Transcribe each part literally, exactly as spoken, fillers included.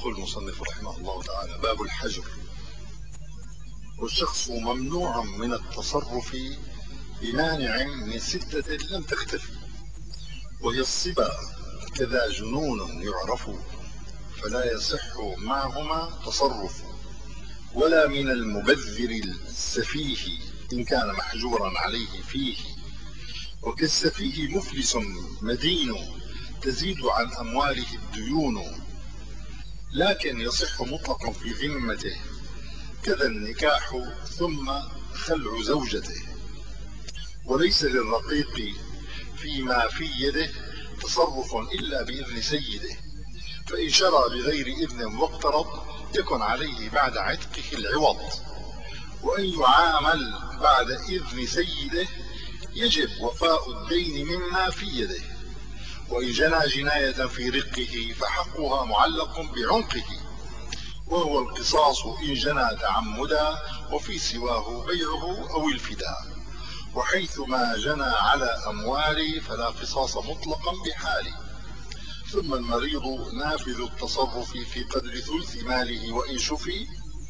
يقول المصنف رحمه الله تعالى: باب الحجر. والشخص ممنوع من التصرف بمانع من ستة لم تختفي، وهي الصبا كذا جنون يعرف، فلا يصح معهما تصرف، ولا من المبذر السفيه إن كان محجورا عليه فيه، وكالسفيه مفلس مدين تزيد عن أمواله الديون، لكن يصح مطلقا في ذمته كذا النكاح ثم خلع زوجته، وليس للرقيق فيما في يده تصرف إلا بإذن سيده، فإن شرى بغير إذن واقترض يكن عليه بعد عتقه العوض، وأن يعامل بعد إذن سيده يجب وفاء الدين مما في يده، وإن جنى جناية في رقه فحقها معلق بعنقه، وهو القصاص إن جنى تعمدا، وفي سواه بيعه أو الفداء، وحيث ما جنى على أموال فلا قصاص مطلقا بحال. ثم المريض نافذ التصرف في قدر ثلث ماله، وإن شفي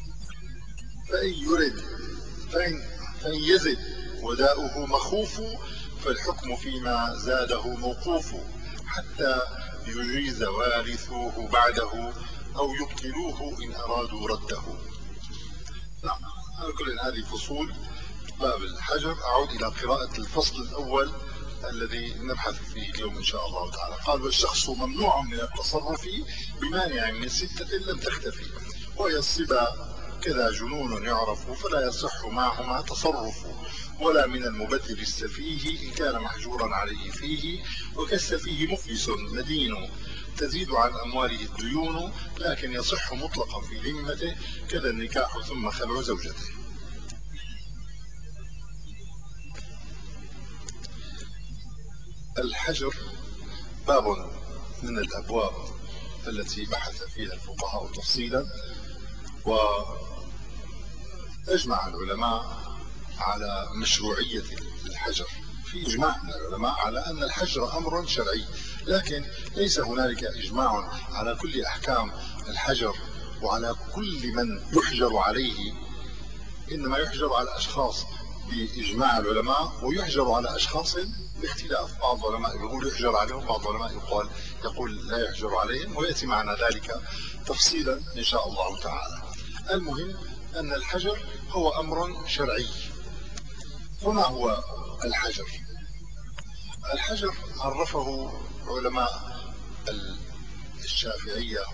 فإن يرد فإن, فإن يزد وداؤه مخوف، فالحكم فيما زاده موقوف، حتى يجيز وارثوه بعده أو يبطلوه إن أرادوا رده. نعم، على كل هذه فصول باب الحجر. أعود إلى قراءة الفصل الأول الذي نبحث فيه اليوم إن شاء الله تعالى. قال: والشخص ممنوع من التصرف بمانع من ستة لم تختفي، وهي الصبا كذا جنون يعرف، فلا يصح معهما تصرف، ولا من المبذر السفيه إن كان محجورا عليه فيه، وكالسفيه مفلس مدين تزيد عن أمواله الديون، لكن يصح مطلقا في ذمته كذا النكاح ثم خلع زوجته. الحجر باب من الأبواب التي بحث فيها الفقهاء تفصيلا، وأجمع العلماء على مشروعية الحجر. في إجماع من العلماء على أن الحجر أمر شرعي، لكن ليس هنالك إجماع على كل أحكام الحجر وعلى كل من يحجر عليه، إنما يحجر على أشخاص بإجماع العلماء، ويحجر على أشخاص باختلاف. بعض العلماء يقول يحجر عليهم، بعض العلماء يقول يقول لا يحجر عليهم، ويأتي معنا ذلك تفصيلا إن شاء الله تعالى. المهم أن الحجر هو أمر شرعي. وما هو الحجر؟ الحجر عرفه علماء الشافعية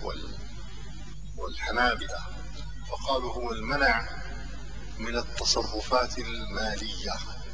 والحنابلة فقالوا هو المنع من التصرفات المالية.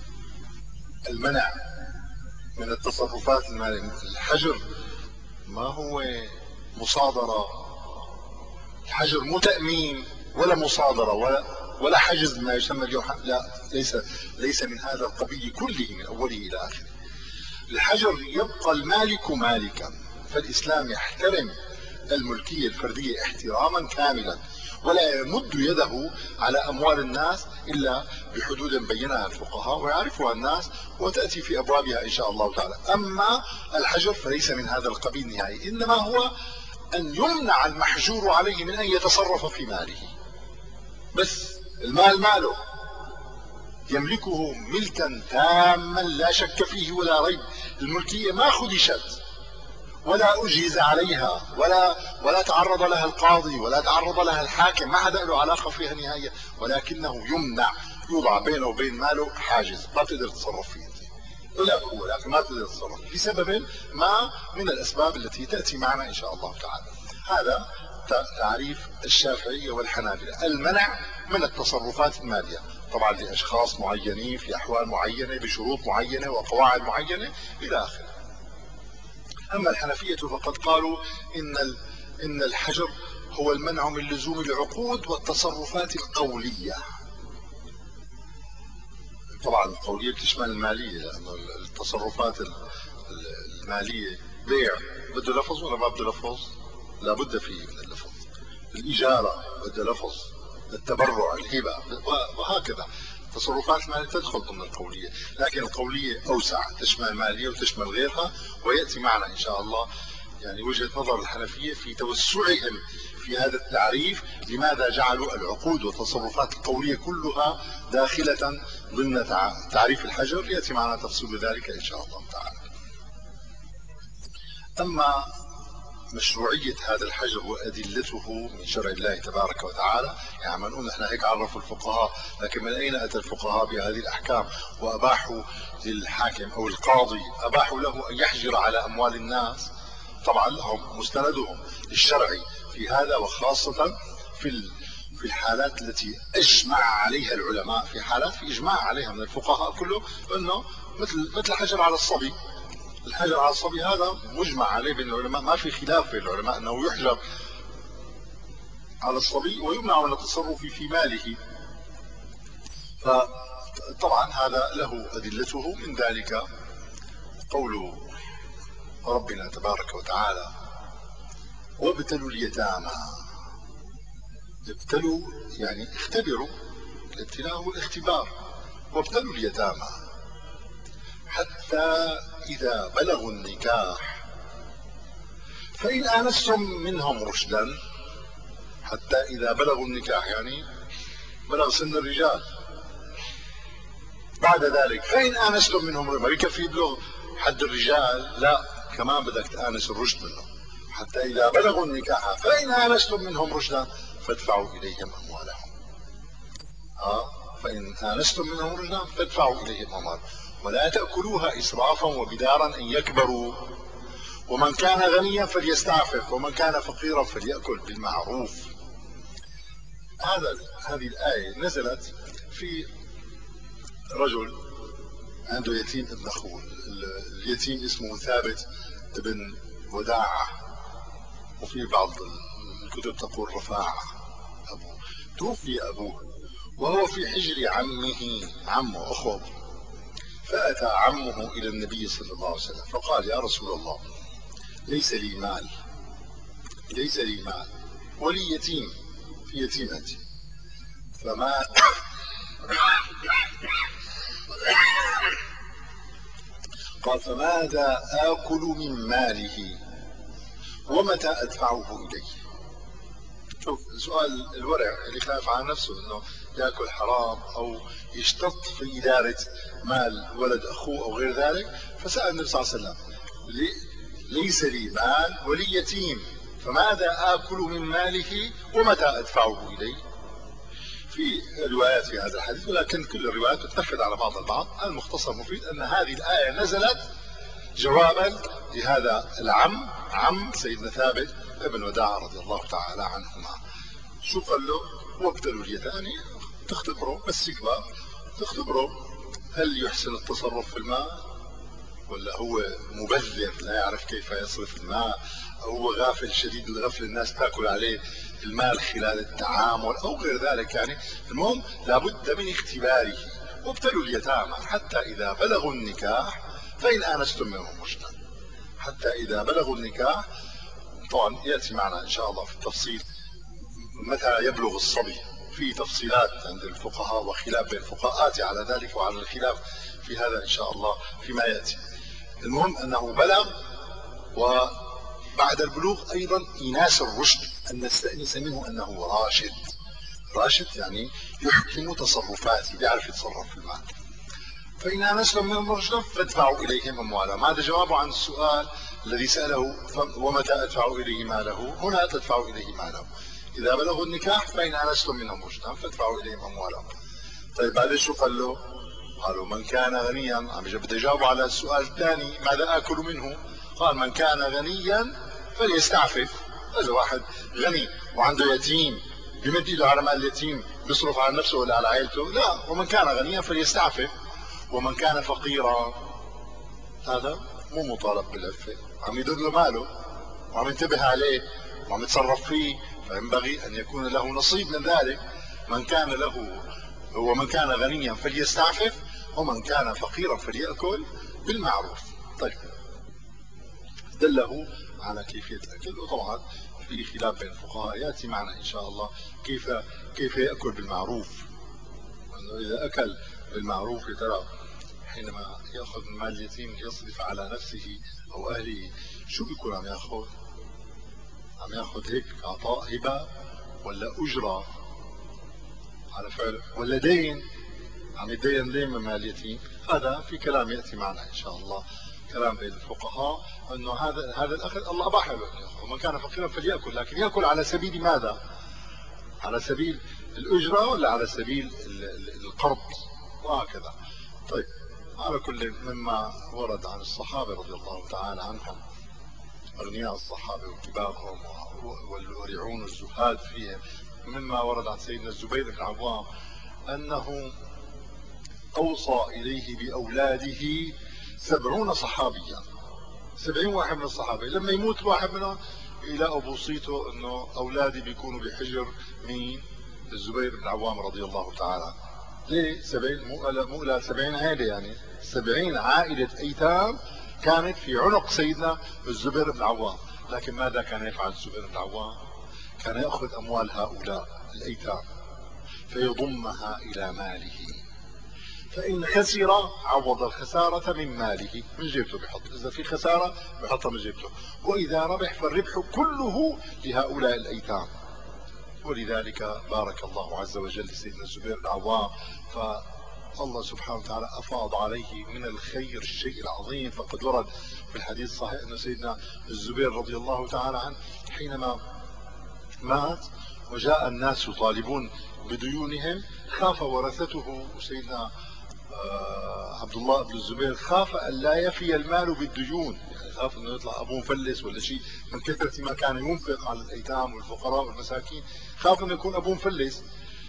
المنع من التصرفات المالية. الحجر ما هو مصادرة، الحجر مو تأمين ولا مصادرة ولا ولا حجز ما يسمى اليوم، لا، ليس ليس من هذا القبيل كله من أوله إلى آخره. الحجر يبقى المالك مالكا، فالإسلام يحترم الملكية الفردية احتراما كاملا، ولا يمد يده على أموال الناس إلا بحدود بينها الفقهاء ويعرفها الناس وتأتي في أبوابها إن شاء الله تعالى. أما الحجر فليس من هذا القبيل نهائي، إنما هو أن يمنع المحجور عليه من أن يتصرف في ماله. بس المال ماله، يملكه ملكا تاما لا شك فيه ولا ريب. الملكية ما خدشت ولا أجهز عليها ولا ولا تعرض لها القاضي ولا تعرض لها الحاكم، ما حدا له علاقة فيها نهائيا، ولكنه يمنع، يوضع بينه وبين ماله حاجز، ما تقدر تتصرف فيه إلا هو، لكن ما تقدر تتصرف لسبب ما من الأسباب التي تأتي معنا إن شاء الله تعالى. هذا تعريف الشافعية والحنابلة: المنع من التصرفات المالية، طبعا لأشخاص معينين في أحوال معينة بشروط معينة وقواعد معينة إلى آخره. أما الحنفية فقد قالوا إن إن الحجر هو المنع من لزوم العقود والتصرفات القولية. طبعا القولية بتشمل المالية، لأنه التصرفات المالية بيع بده لفظ ولا ما بده لفظ؟ لا بد فيه من اللفظ. الإجارة بده لفظ، التبرع، الهبة، وهكذا. تصرفات المالية تدخل ضمن القولية، لكن القولية أوسع، تشمل المالية وتشمل غيرها، ويأتي معنا إن شاء الله يعني وجهة نظر الحنفية في توسعهم في هذا التعريف، لماذا جعلوا العقود والتصرفات القولية كلها داخلة ضمن تعريف الحجر. يأتي معنا تفصيل ذلك إن شاء الله تعالى. أما مشروعية هذا الحجر وأدلته من شرع الله تبارك وتعالى، يعني ما نقول نحن هيك عرفوا الفقهاء، لكن من أين أتى الفقهاء بهذه الأحكام وأباحوا للحاكم أو القاضي، أباحوا له أن يحجر على أموال الناس؟ طبعا لهم مستندهم الشرعي في هذا، وخاصة في في الحالات التي أجمع عليها العلماء، في حالات في إجماع عليها من الفقهاء كله، أنه مثل مثل الحجر على الصبي. الحجر على الصبي هذا مجمع عليه بين العلماء، ما في خلاف بين العلماء أنه يحجر على الصبي ويمنع من التصرف في ماله. فطبعا هذا له أدلته، من ذلك قول ربنا تبارك وتعالى: وابتلوا اليتامى. ابتلوا يعني اختبروا، الابتلاء هو الاختبار. وابتلوا اليتامى حتى إذا بلغوا النكاح فإن آنستم منهم رشدا. حتى إذا بلغوا النكاح يعني بلغ سن الرجال. بعد ذلك فإن آنستم منهم رشدا، ما بكفي يبلغ حد الرجال، لا كمان بدك تآنس الرشد منهم. حتى إذا بلغوا النكاح فإن آنستم منهم رشدا فادفعوا إليهم أموالهم. آه فإن آنستم منهم رشدا فادفعوا إليهم أموالهم ولا تأكلوها إسرافا وبدارا أن يكبروا، ومن كان غنيا فليستعفف ومن كان فقيرا فليأكل بالمعروف. هذا هذه الآية نزلت في رجل عنده يتيم ابن أخوه. اليتيم اسمه ثابت ابن وداعة، وفي بعض الكتب تقول رفاعة أبوه. توفي أبوه وهو في حجر عمه، عمه أخوه. فأتى عمه إلى النبي صلى الله عليه وسلم فقال: يا رسول الله، ليس لي مال ليس لي مال ولي يتيم في يتيمتي، فما قال: فماذا آكل من ماله ومتى أدفعه إليه؟ شوف سؤال الورع اللي خاف على نفسه انه ياكل حرام او يشتط في إدارة مال ولد اخوه او غير ذلك. فسأل النبي صلى الله عليه وسلم: لي ليس لي مال ولي يتيم، فماذا آكل من ماله ومتى أدفعه إليه؟ في روايات في هذا الحديث، ولكن كل الروايات تتفق على بعض البعض. المختصر مفيد أن هذه الآية نزلت جوابا لهذا العم، عم سيدنا ثابت ابن وداعة رضي الله تعالى عنهما. شو قال له؟ وابتلوا اليتامى، تختبره بس يكبر، تختبره هل يحسن التصرف في المال ولا هو مبذر لا يعرف كيف يصرف المال، او هو غافل شديد الغفله الناس تاكل عليه المال خلال التعامل او غير ذلك. يعني المهم لابد من اختباره. وابتلوا اليتامى حتى اذا بلغوا النكاح فان انستم منهم رشدا. حتى اذا بلغوا النكاح، طبعا ياتي معنا ان شاء الله في التفصيل متى يبلغ الصبي، في تفصيلات عند الفقهاء وخلاف بين الفقهاء على ذلك وعلى الخلاف في هذا ان شاء الله فيما ياتي. المهم انه بلغ، وبعد البلوغ ايضا ايناس الرشد، ان نستأنس منه انه راشد. راشد يعني يحكم تصرفاته، بيعرف يتصرف في المال. فإن آنستم منهم رشدا فادفعوا إليهم أموالهم. هذا جوابه عن السؤال الذي سأله: ومتى أدفع إليه ماله؟ هنا تدفع إليه ماله إذا بلغوا النكاح، فإن آنستم منهم رشدا فادفعوا إليهم أموالهم. طيب بعد شو قال له؟ قالوا: من كان غنيا. عم بده يجاوب على السؤال الثاني: ماذا آكل منه؟ قال: من كان غنيا فليستعفف. هذا واحد غني وعنده يتيم، بمد ايده على مال اليتيم بيصرف على نفسه ولا على عائلته؟ لا. ومن كان غنيا فليستعفف. ومن كان فقيرا هذا مو مطالب بالعفة، عم يدر له ماله وعم ينتبه عليه وعم يتصرف فيه، فينبغي ان يكون له نصيب من ذلك. من كان له ومن كان غنيا فليستعفف ومن كان فقيرا فليأكل بالمعروف. طيب دله على كيفية الأكل، وطبعا في خلاف بين الفقهاء يأتي معنا إن شاء الله كيف كيف يأكل بالمعروف. إذا أكل بالمعروف ترى حينما يأخذ من مال اليتيم ليصرف على نفسه أو أهله، شو بيكون عم يأخذ؟ عم يأخذ هيك عطاء هبة، ولا أجرة على فعل، ولا دين؟ عم يتدين دين من مال اليتيم. هذا في كلام يأتي معنا إن شاء الله، كلام بين الفقهاء أنه هذا هذا الأخذ الله أباح له، ومن كان فقيرا فليأكل، لكن يأكل على سبيل ماذا؟ على سبيل الأجرة ولا على سبيل القرض؟ وهكذا. طيب، على كل، مما ورد عن الصحابة رضي الله تعالى عنهم، أغنياء الصحابة وكبارهم والورعون الزهاد فيهم، مما ورد عن سيدنا الزبير بن العوام أنه أوصى إليه بأولاده سبعون صحابيا، سبعين واحد من الصحابة. لما يموت واحد منهم يلاقوا بوصيته أنه أولادي بيكونوا بحجر مين؟ الزبير بن العوام رضي الله تعالى عنه. ليه سبعين؟ مو لا سبعين عائلة، يعني سبعين عائلة أيتام كانت في عنق سيدنا الزبير بن العوام. لكن ماذا كان يفعل الزبير بن العوام؟ كان يأخذ أموال هؤلاء الأيتام فيضمها إلى ماله، فإن خسر عوض الخسارة من ماله، من جيبته بحط، إذا في خسارة بحطها من جيبته، وإذا ربح فالربح كله لهؤلاء الأيتام. ولذلك بارك الله عز وجل لسيدنا الزبير العوام، فالله سبحانه وتعالى أفاض عليه من الخير الشيء العظيم. فقد ورد في الحديث الصحيح أن سيدنا الزبير رضي الله تعالى عنه حينما مات وجاء الناس يطالبون بديونهم، خاف ورثته سيدنا عبد الله بن الزبير، خاف أن لا يفي المال بالديون، يعني خاف انه يطلع ابوه مفلس ولا شيء من كثرة ما كان ينفق على الايتام والفقراء والمساكين، خاف انه يكون ابوه مفلس.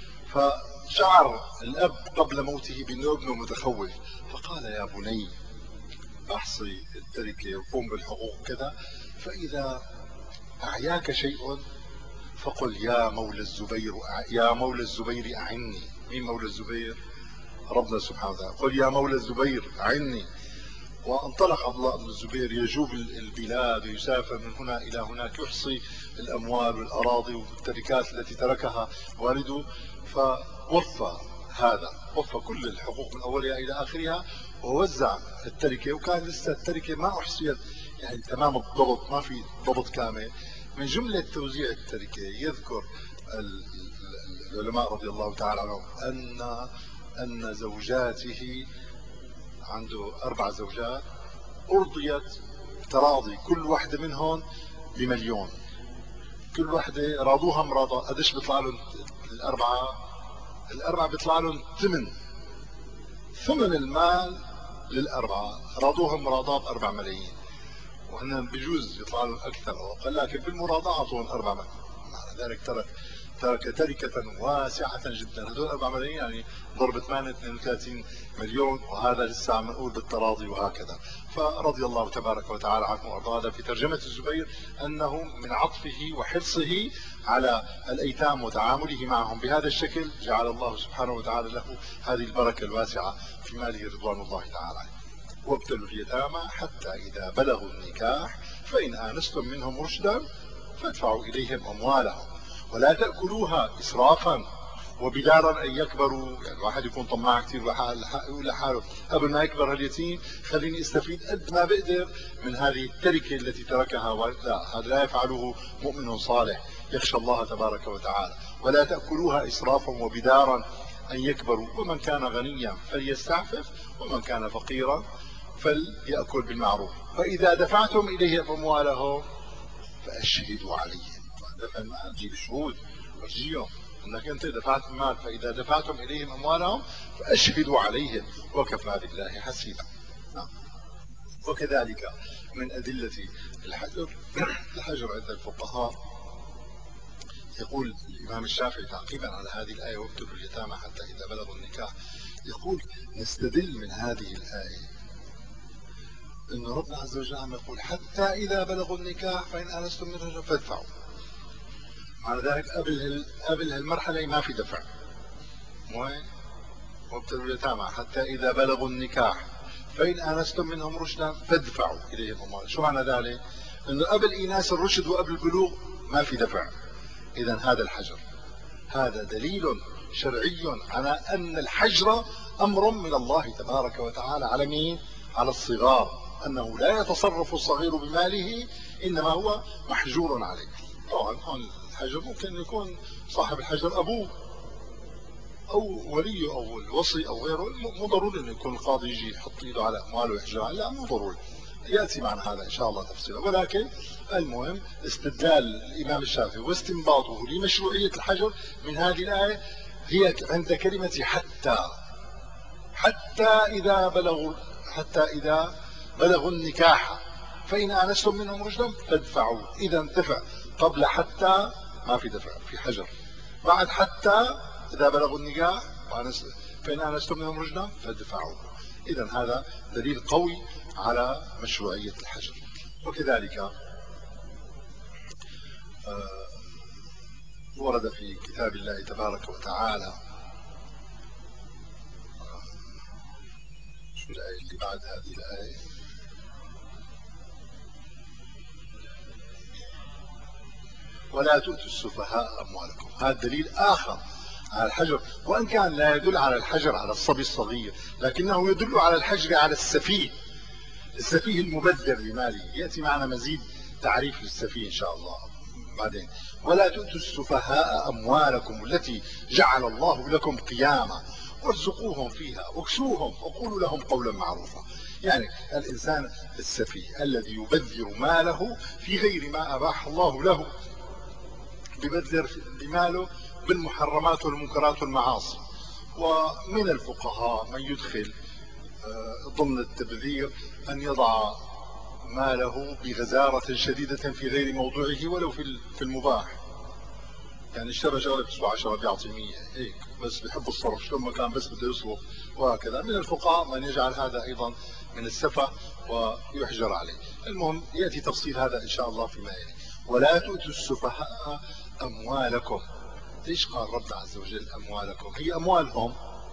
فشعر الاب قبل موته بانه ابنه متخوف، فقال يا بني احصي التركه وقوم بالحقوق كذا، فاذا اعياك شيء فقل يا مولى الزبير، يا مولى الزبير اعني. مين مولى الزبير؟ ربنا سبحانه وتعالى. قل يا مولى الزبير أعني. وانطلق عبد الله بن الزبير يجوب البلاد ويسافر من هنا إلى هناك، يحصي الأموال والأراضي والتركات التي تركها والده، فوفى هذا، وفى كل الحقوق من أولها إلى آخرها، ووزع التركة. وكان لسه التركة ما أحصيت يعني تمام الضبط، ما في ضبط كامل. من جملة توزيع التركة يذكر العلماء رضي الله تعالى عنهم أن أن زوجاته، عنده أربع زوجات، أرضيت تراضي كل واحدة منهم بمليون، كل واحدة راضوها مراضى. قديش بيطلع لهم الأربعة؟ الأربعة بيطلع لهم ثمن، ثمن المال للأربعة، راضوهم مراضاة بأربع ملايين، وهن بجوز يطلع لهم أكثر أو أقل، لكن بالمراضاة أعطوهم أربع ملايين. معنى ذلك ترك ترك تركة واسعة جدا. هذول أربع ملايين يعني ضرب ثمانية اثنين وثلاثين مليون، وهذا لسه عم نقول بالتراضي وهكذا. فرضي الله تبارك وتعالى عنه وأرضاه. هذا في ترجمة الزبير أنه من عطفه وحرصه على الأيتام وتعامله معهم بهذا الشكل، جعل الله سبحانه وتعالى له هذه البركة الواسعة في ماله رضوان الله تعالى عنه. وابتلوا اليتامى حتى إذا بلغوا النكاح فإن آنستم منهم رشدا فادفعوا إليهم أموالهم ولا تأكلوها إسرافا وبدارا أن يكبروا. يعني الواحد يكون طماع كثير، يقول لحاله قبل ما يكبر اليتيم خليني استفيد قد ما بقدر من هذه التركة التي تركها. لا، هذا لا يفعله مؤمن صالح يخشى الله تبارك وتعالى. ولا تأكلوها إسرافا وبدارا أن يكبروا، ومن كان غنيا فليستعفف ومن كان فقيرا فليأكل بالمعروف. فإذا دفعتم إليهم أموالهم فأشهدوا عليهم. دفع المال تجيب شهود وتجيهم انك انت دفعت المال، فاذا دفعتم اليهم اموالهم فاشهدوا عليهم وكفى بالله حسيبا. نعم. وكذلك من ادله الحجر، الحجر عند الفقهاء يقول الامام الشافعي تعقيبا على هذه الايه وابتلوا اليتامى حتى اذا بلغوا النكاح، يقول نستدل من هذه الايه ان ربنا عز وجل عم يقول حتى اذا بلغوا النكاح فان انستم منهم فادفعوا. على ذلك قبل قبل هالمرحله ما في دفع. وين؟ وابتلوا اليتامى حتى اذا بلغوا النكاح فان انستم منهم رشدا فادفعوا اليهم اموالهم. شو معنى ذلك؟ انه قبل ايناس الرشد وقبل البلوغ ما في دفع. اذا هذا الحجر هذا دليل شرعي على ان الحجر أمر من الله تبارك وتعالى على مين؟ على الصغار، أنه لا يتصرف الصغير بماله، إنما هو محجور عليه. طبعا هون الحجر ممكن يكون صاحب الحجر أبوه أو وليه أو الوصي أو غيره، مو ضروري أنه يكون القاضي يجي يحط إيده على أمواله ويحجر، لا مو ضروري، يأتي معنا هذا إن شاء الله تفصيلا. ولكن المهم استدلال الإمام الشافعي واستنباطه لمشروعية الحجر من هذه الآية هي عند كلمة حتى، حتى إذا بلغوا حتى إذا بلغوا النكاح فإن آنستم منهم رشدا فادفعوا. إذا دفع قبل حتى ما في دفع، في حجر. بعد حتى إذا بلغوا النكاح فإن آنستم منهم رشدا فادفعوا. إذا هذا دليل قوي على مشروعية الحجر. وكذلك ورد في كتاب الله تبارك وتعالى شو الآية اللي بعد هذه الآية؟ ولا تؤتوا السفهاء أموالكم. هذا دليل آخر على الحجر، وإن كان لا يدل على الحجر على الصبي الصغير، لكنه يدل على الحجر على السفيه، السفيه المبذر لماله. يأتي معنا مزيد تعريف للسفيه إن شاء الله بعدين. ولا تؤتوا السفهاء أموالكم التي جعل الله لكم قياما وارزقوهم فيها واكسوهم وقولوا لهم قولا معروفا. يعني الإنسان السفيه الذي يبذر ماله في غير ما أباح الله له، ببذر بماله بالمحرمات والمنكرات والمعاصي. ومن الفقهاء من يدخل ضمن التبذير أن يضع ماله بغزارة شديدة في غير موضوعه ولو في المباح، يعني اشترى شغله بتسوى عشرة بيعطي مية هيك، بس بيحب الصرف شو ما كان بس بده يصرف وهكذا. من الفقهاء من يجعل هذا أيضا من السفه ويحجر عليه. المهم يأتي تفصيل هذا إن شاء الله فيما يلي. ولا تؤتوا السفهاء أموالكم. ليش قال ربنا عز وجل أموالكم؟ هي أموالهم،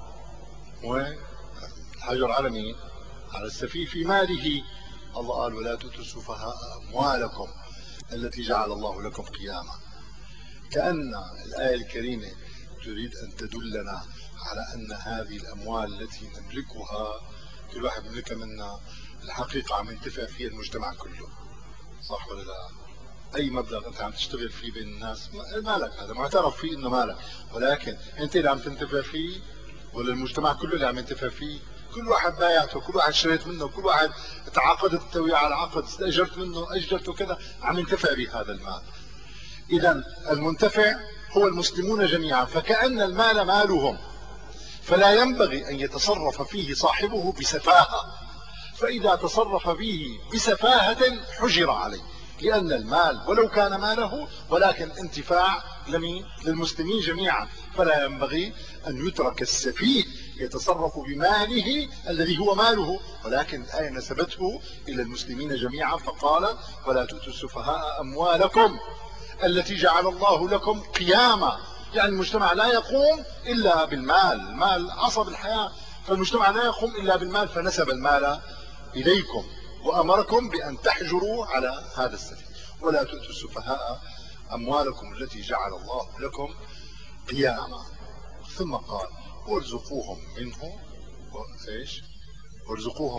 والحجر على مين؟ على السفيه في ماله. الله قال ولا تؤتوا السفهاء أموالكم التي جعل الله لكم قياما. كأن الآية الكريمة تريد أن تدلنا على أن هذه الأموال التي نملكها كل واحد يملكها منا الحقيقة عم ينتفع فيها المجتمع كله، صح ولا لا؟ أي مبلغ أنت عم تشتغل فيه بين الناس مالك، هذا معترف فيه إنه مالك، ولكن أنت اللي عم تنتفع فيه ولا المجتمع كله اللي عم ينتفع فيه؟ كل واحد بايعته، كل واحد شريت منه، كل واحد تعاقدت تسوي على عقد، استأجرت منه أجرته كذا، عم ينتفع بهذا المال. إذا المنتفع هو المسلمون جميعا، فكأن المال مالهم، فلا ينبغي أن يتصرف فيه صاحبه بسفاهة، فإذا تصرف فيه بسفاهة حجر عليه، لأن المال ولو كان ماله ولكن انتفاع لمين؟ للمسلمين جميعا، فلا ينبغي أن يترك السفيه يتصرف بماله الذي هو ماله، ولكن الآية نسبته إلى المسلمين جميعا فقال ولا تؤتوا السفهاء أموالكم التي جعل الله لكم قياما. يعني المجتمع لا يقوم إلا بالمال، المال عصب الحياة، فالمجتمع لا يقوم إلا بالمال، فنسب المال إليكم وأمركم بأن تحجروا على هذا السفيه. ولا تؤتوا السفهاء أموالكم التي جعل الله لكم قياما. ثم قال وارزقوهم منه وإيش؟ وارزقوهم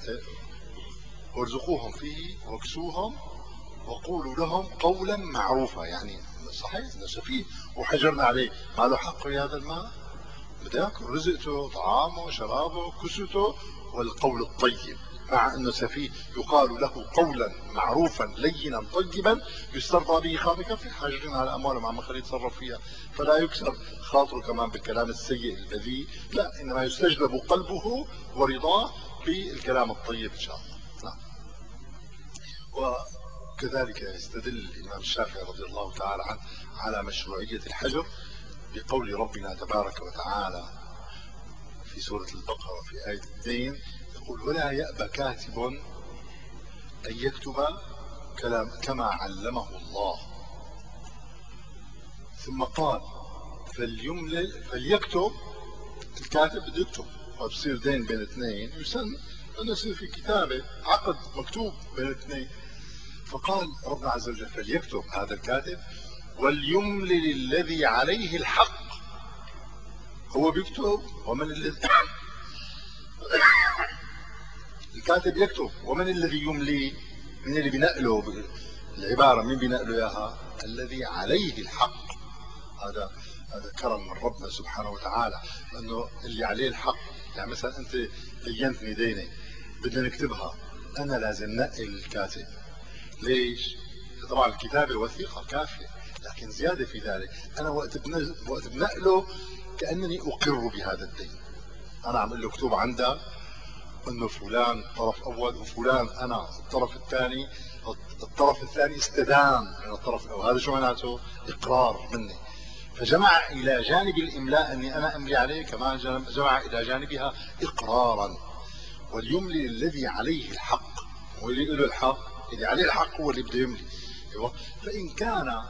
وارزقوهم فيه واكسوهم وقولوا لهم قولا معروفا. يعني صحيح ده سفيه وحجرنا عليه، ما له حق في هذا المال، بده ياكل رزقته طعامه شرابه كسوته والقول الطيب، مع انه سفيه يقال له قولا معروفا لينا طيبا يسترضى به خاطر في حاجرين على امواله مع ما خليه يتصرف فيها، فلا يكسر خاطره كمان بالكلام السيء البذيء، لا انما يستجلب قلبه ورضاه بالكلام الطيب ان شاء الله. نعم. وكذلك يستدل الامام الشافعي رضي الله تعالى عنه على مشروعية الحجر بقول ربنا تبارك وتعالى في سورة البقرة في آية اثنين يقول ولا يأبى كاتب أن يكتب كلام كما علمه الله. ثم قال فليملل فليكتب، الكاتب بده يكتب وبصير دين بين اثنين يسن أنه يصير في كتابة عقد مكتوب بين اثنين، فقال ربنا عز وجل فليكتب هذا الكاتب وليملل الذي عليه الحق. هو بيكتب ومن الذي الكاتب يكتب، ومن الذي يملي؟ من اللي بينقله العبارة؟ من بينقله إياها؟ الذي عليه الحق. هذا هذا كرم من ربنا سبحانه وتعالى، انه اللي عليه الحق. يعني مثلا انت دينتني دينه بدنا نكتبها، انا لازم نقل الكاتب. ليش؟ طبعا الكتابه وثيقه كافيه، لكن زياده في ذلك انا وقت وقت بنقله كانني اقر بهذا الدين. انا عم اقول له اكتب عندك انه فلان طرف اول وفلان انا الطرف الثاني، الطرف الثاني استدام من الطرف الاول. هذا شو معناته؟ اقرار مني. فجمع إلى جانب الإملاء أني أنا أملي عليه، كمان جمع إلى جانبها إقرارا. وليملي الذي عليه الحق، واللي له الحق اللي عليه الحق هو اللي بده يملي. فإن كان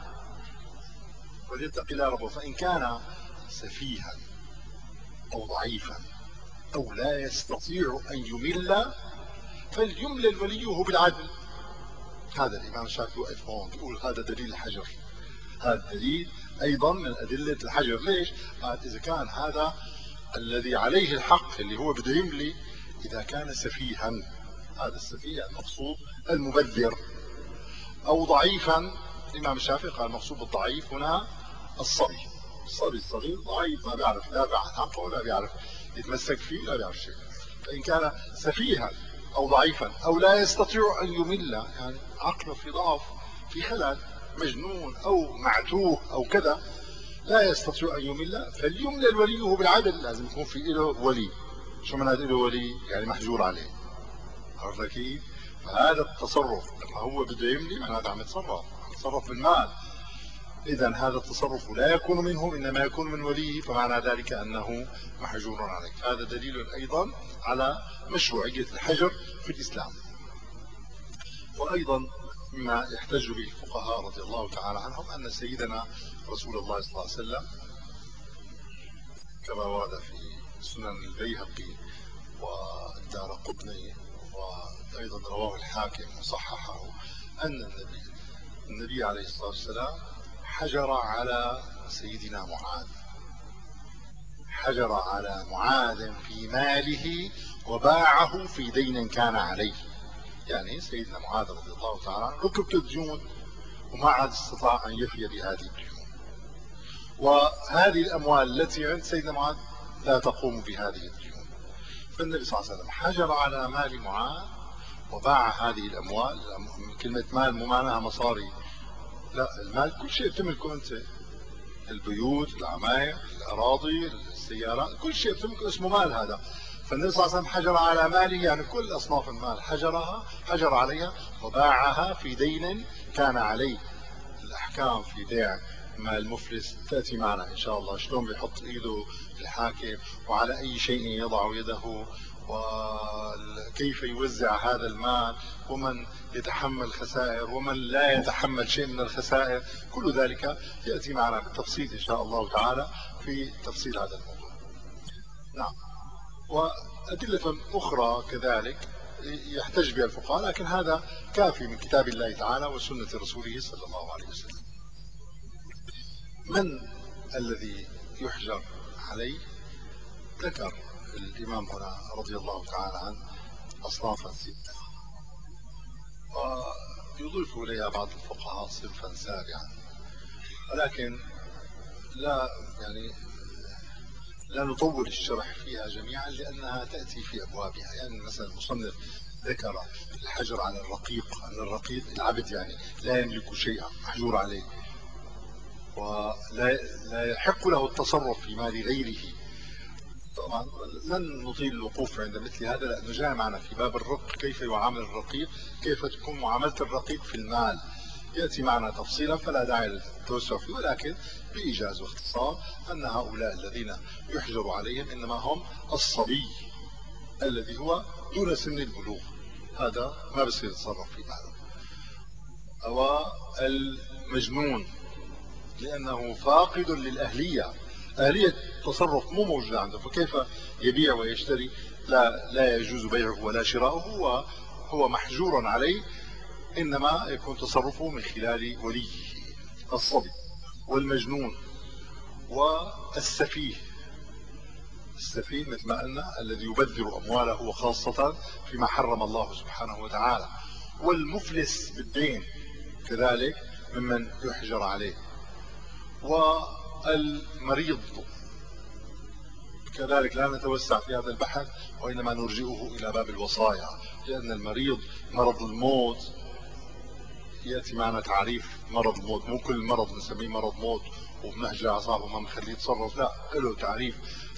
وليتق الله ربه، فإن كان سفيها أو ضعيفا أو لا يستطيع أن يمل فليملل وليه بالعدل. هذا الإمام الشافعي وقف هون بيقول هذا دليل الحجر. هذا دليل أيضا من أدلة الحجر. ليش؟ قال إذا كان هذا الذي عليه الحق اللي هو بده يملي إذا كان سفيها، هذا السفيه المقصود المبذر، أو ضعيفا. الإمام الشافعي قال المقصود بالضعيف هنا الصبي. الصبي الصغير ضعيف، ما بيعرف لا بيعرف حقه ولا بيعرف يتمسك فيه ولا بيعرف شيء. فإن كان سفيها أو ضعيفا أو لا يستطيع أن يمل، يعني عقله في ضعف في خلل، مجنون أو معتوه أو كذا، لا يستطيع أن يمل فليملل وليه بالعدل. لازم يكون في له ولي. شو معنى له ولي؟ يعني محجور عليه. عرفت كيف؟ فهذا التصرف لما هو بده يملي معناته عم يتصرف عم يتصرف بالمال. إذا هذا التصرف لا يكون منه، إنما يكون من وليه، فمعنى ذلك أنه محجور عليه. هذا دليل أيضا على مشروعية الحجر في الإسلام. وأيضا مما يحتج به الفقهاء رضي الله تعالى عنهم أن سيدنا رسول الله صلى الله عليه وسلم كما ورد في سنن البيهقي والدارقطني وأيضا رواه الحاكم وصححه أن النبي النبي عليه الصلاة والسلام حجر على سيدنا معاذ، حجر على معاذ في ماله وباعه في دين كان عليه. يعني سيدنا معاذ رضي الله تعالى عنه ركبت الديون وما عاد استطاع أن يفي بهذه الديون، وهذه الأموال التي عند سيدنا معاذ لا تقوم بهذه الديون. فالنبي صلى الله عليه وسلم حجر على مال معاذ وباع هذه الأموال. كلمة مال مو معناها مصاري، لا، المال كل شيء بتملكه أنت، البيوت، العماير، الأراضي، السيارات، كل شيء بتملكه اسمه مال. هذا فالنبي صلى الله عليه وسلم حجر على ماله، يعني كل أصناف المال حجرها حجر عليها وباعها في دين كان عليه. الأحكام في بيع مال المفلس تأتي معنا إن شاء الله، شلون بيحط إيده الحاكم وعلى أي شيء يضع يده وكيف يوزع هذا المال ومن يتحمل خسائر ومن لا يتحمل شيء من الخسائر. كل ذلك يأتي معنا بالتفصيل إن شاء الله تعالى في تفصيل هذا الموضوع. نعم. وأدلة أخرى كذلك يحتج بها الفقهاء، لكن هذا كافي من كتاب الله تعالى وسنة رسوله صلى الله عليه وسلم. من الذي يحجر عليه؟ ذكر الإمام هنا رضي الله تعالى عنه أصنافا ستة، ويضيف إليها بعض الفقهاء صنفا سابعا، ولكن لا يعني لا نطول الشرح فيها جميعا لأنها تأتي في أبوابها. يعني مثلا المصنف ذكر الحجر على الرقيق، أن الرقيق العبد يعني لا يملك شيئا محجور عليه ولا لا يحق له التصرف في مال غيره. طبعا لن نطيل الوقوف عند مثل هذا لأنه جاء معنا في باب الرق كيف يعامل الرقيق، كيف تكون معاملة الرقيق في المال، يأتي معنا تفصيلا فلا داعي للتوسع فيه، ولكن بإيجاز واختصار أن هؤلاء الذين يحجر عليهم إنما هم الصبي الذي هو دون سن البلوغ، هذا ما بصير يتصرف في ماله، أو المجنون لأنه فاقد للأهلية، أهلية التصرف مو موجودة عنده، فكيف يبيع ويشتري؟ لا لا يجوز بيعه ولا شراؤه، هو هو محجور عليه، إنما يكون تصرفه من خلال وليه. الصبي والمجنون والسفيه. السفيه مثل ما قلنا الذي يبذر أمواله وخاصة فيما حرم الله سبحانه وتعالى. والمفلس بالدين كذلك ممن يحجر عليه. والمريض كذلك لا نتوسع في هذا البحث، وإنما نرجئه إلى باب الوصايا، لأن المريض مرض الموت يأتي معنا تعريف مرض الموت. مو كل مرض نسميه مرض موت وبنهجع أعصابه ما بنخليه يتصرف، لا، له تعريف.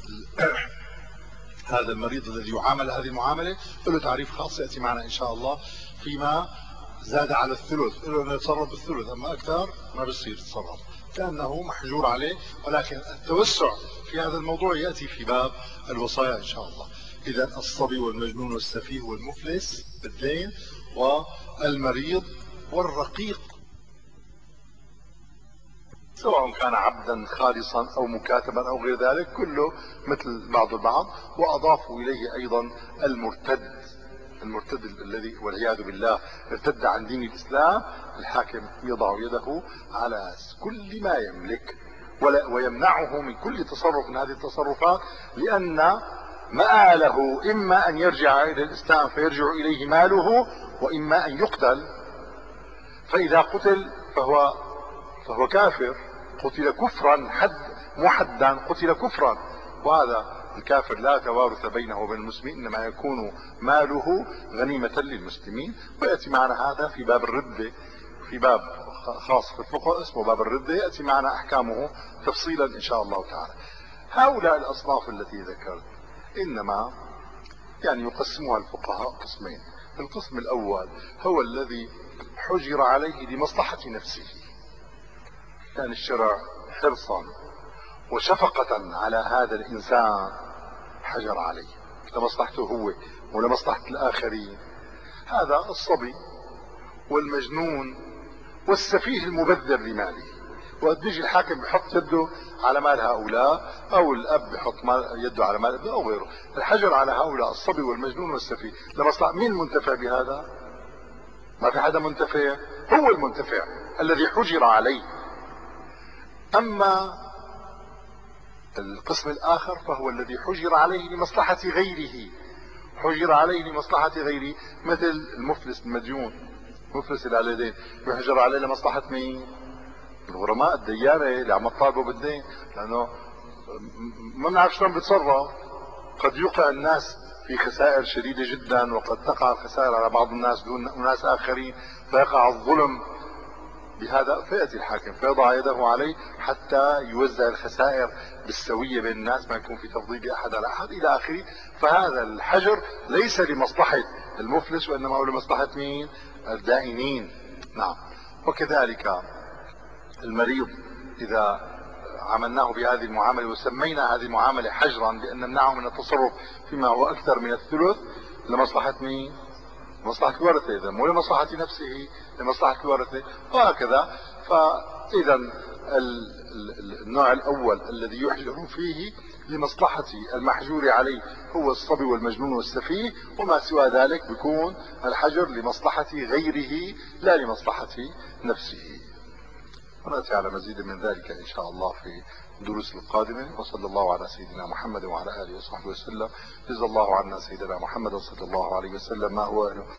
هذا المريض الذي يعامل هذه المعاملة له تعريف خاص يأتي معنا إن شاء الله. فيما زاد على الثلث له يتصرف بالثلث، أما أكثر ما بصير يتصرف، كأنه محجور عليه. ولكن التوسع في هذا الموضوع يأتي في باب الوصايا إن شاء الله. إذا الصبي والمجنون والسفيه والمفلس بالدين والمريض والرقيق، سواء كان عبدا خالصا أو مكاتبا أو غير ذلك، كله مثل بعض البعض. وأضافوا إليه أيضا المرتد، المرتد الذي والعياذ بالله ارتد عن دين الإسلام، الحاكم يضع يده على كل ما يملك ويمنعه من كل تصرف من هذه التصرفات، لأن مآله إما أن يرجع إلى الإسلام فيرجع إليه ماله، وإما أن يقتل. فإذا قتل فهو فهو كافر، قتل كفرا حد محدا، قتل كفرا. وهذا الكافر لا توارث بينه وبين المسلمين، انما يكون ماله غنيمة للمسلمين. ويأتي معنا هذا في باب الردة، في باب خاص في الفقه اسمه باب الردة، يأتي معنا احكامه تفصيلا ان شاء الله تعالى. هؤلاء الاصناف التي ذكرت انما يعني يقسمها الفقهاء قسمين. القسم الاول هو الذي حجر عليه لمصلحة نفسه، كان الشرع حرصا وشفقة على هذا الإنسان حجر عليه لمصلحته هو ولمصلحة الآخرين. هذا الصبي والمجنون والسفيه المبذر لماله. وقد بيجي الحاكم بحط يده على مال هؤلاء، أو الأب بحط يده على مال ابنه أو غيره. الحجر على هؤلاء الصبي والمجنون والسفيه لمصلحة مين المنتفع بهذا؟ ما في حدا منتفع، هو المنتفع الذي حجر عليه. أما القسم الآخر فهو الذي حجر عليه لمصلحة غيره، حجر عليه لمصلحة غيره، مثل المفلس المديون، مفلس اللي على الدين يحجر عليه لمصلحة مين؟ الغرماء، الديانة اللي عم تطالبوا بالدين، لأنه ما بنعرف شلون بيتصرف. قد يوقع الناس في خسائر شديدة جدا، وقد تقع الخسائر على بعض الناس دون ناس آخرين، فيقع الظلم بهذا، فيأتي الحاكم فيضع يده عليه حتى يوزع الخسائر بالسوية بين الناس، ما يكون في تفضيل أحد على أحد إلى آخره. فهذا الحجر ليس لمصلحة المفلس، وإنما هو لمصلحة مين؟ الدائنين. نعم. وكذلك المريض إذا عملناه بهذه المعاملة وسمينا هذه المعاملة حجرا بأن نمنعه من التصرف فيما هو أكثر من الثلث، لمصلحة مين؟ مصلحة الورثة، إذا مو لمصلحة نفسه، لمصلحة الورثة، وهكذا. فإذا النوع الأول الذي يحجر فيه لمصلحة المحجور عليه هو الصبي والمجنون والسفيه، وما سوى ذلك بيكون الحجر لمصلحة غيره لا لمصلحة نفسه. ونأتي على مزيد من ذلك إن شاء الله في الدروس القادمة. وصلى الله على سيدنا محمد وعلى آله وصحبه وسلم. جزا الله عنا سيدنا محمد صلى الله عليه وسلم ما هو